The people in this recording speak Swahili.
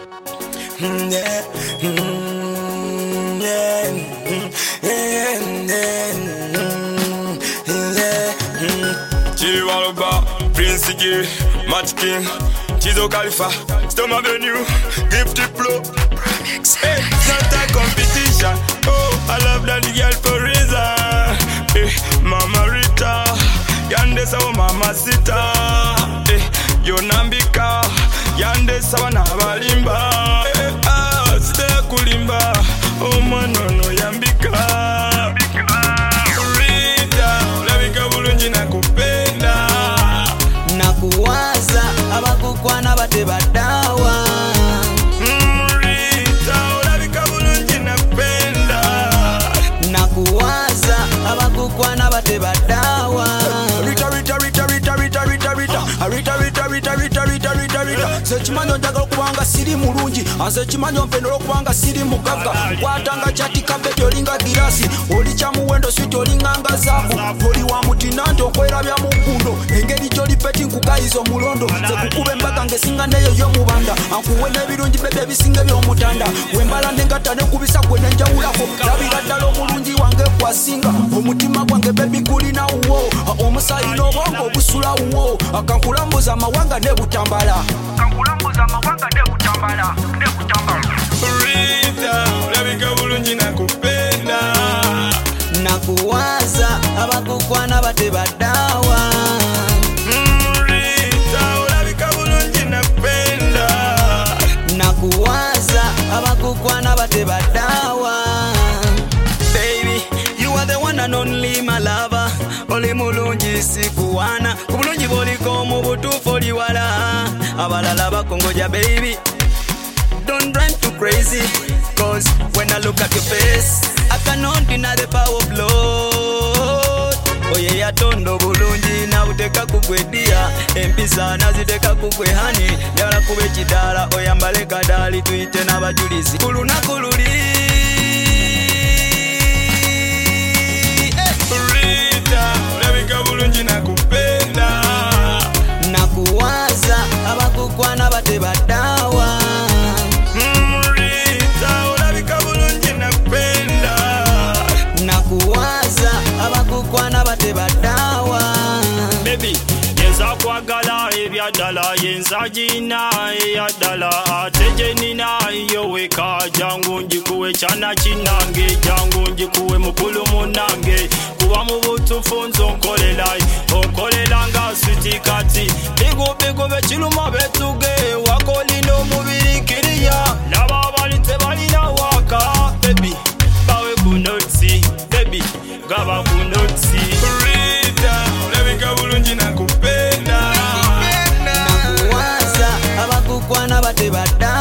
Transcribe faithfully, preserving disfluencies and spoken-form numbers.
Yeah, mm, yeah, mm, yeah, yeah, yeah. Chihuahua, Prince Iggy, Match King, Chizo Khalifa, Storm Avenue, Gift Flow. Hey, it's not a competition. Oh, I love that girl for reason. Hey, Mama Rita, Yande sawa Mama Sita. Hey, Yonambika, Yande sawa na balimba. Hey, ah, sita kulimba. Oh, manono yambika. Rita, ulabika bulungi na kupenda. Nakuwaza abakukwana bateba dawa. Nakuwaza abakukwana bateba dawa. Rita Rita Rita Rita Rita Rita Rita Rita Rita Rita Rita Rita Rita Rita sechimanyo njagala kubanga siri mulungi anze chimanyo mpendolo kubanga siri mugaga kwatanga chati kabeti olinga girasi oli cha muwendo switi olinganga zabu oli wa mutinanti okwera bya mukundo engeri joli peti nkugayizo mulondo sekukube mbaga ngesinga neyo yo mubanda ankuwe nebirungi bebe bisinga byomutanda wembala nengatane kubisa kwene njawulako labira ddala omulungi wange kwasinga omutima gwange bebi gulina uwo omusayi n'obwongo obusula uwo akankulambuza amawanga ne butambala kankulambuza amawanga ne butambala ne butambala. Rita, ulabika bulungi na kupenda. Nakuwaza abakukwana bateba dawa. Rita, ulabika bulungi na kupenda. Nakuwaza abakukwana bateba dawa. Baby, you are the one and only my lover. Oli mulungi sikuwana kubulungi boliko mu butuufu oli wala abalala bakongoja baby. Don't drive too crazy, cause when I look at your face I cannot deny the power of Lord. Oye yatondo bulungi na uteka kugwedia empisa naziteka kugwe hani yala kube kidala oyambale kadali tuite n'abajulizi kulunaku luli. Nakuwaza abakukwana bateba dawa. Rita, ulabika bulungi na kupenda. Nakuwaza abakukwana bateba dawa. Baby, yenza kwagala ebyaddala yenza gina eyaddala ate gye nina yo weka jangu njikuwe kyana kinange jangu njikuwe mukulu munange kuba mu butuufu nze onkolela onkolela nga switi kati bigubigu bekiruma betuge wakolina omubiri kiriya laba abali tebalina waka baby bawe kunotsi baby gaba kunotsi. Rita, ulabika bulungi na kupenda. Nakuwaza abakukwana bateba dawa.